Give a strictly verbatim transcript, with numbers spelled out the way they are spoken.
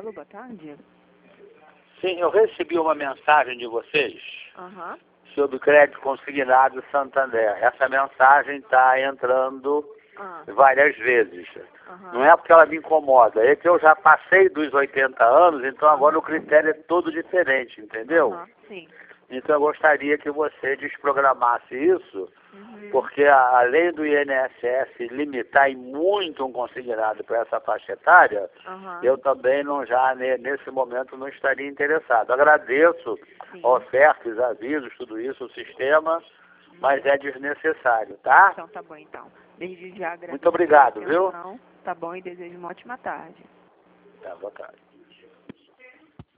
Alô, boa tarde. Sim, eu recebi uma mensagem de vocês Uhum. sobre o crédito consignado Santander. Essa mensagem está entrando Uhum. várias vezes. Uhum. Não é porque ela me incomoda, é que eu já passei dos oitenta anos, então agora o critério é todo diferente, entendeu? Uhum. Sim. Então eu gostaria que você desprogramasse isso, Uhum. porque a, além do I N S S limitar em muito um consignado para essa faixa etária, Uhum. eu também não já ne- nesse momento não estaria interessado. Agradeço Sim. ofertas, avisos, tudo isso, o sistema, mas é desnecessário, tá? Então tá bom, então. Desde já agradeço Muito obrigado, a viu? atenção. Tá bom, e desejo uma ótima tarde. Tá, boa tarde.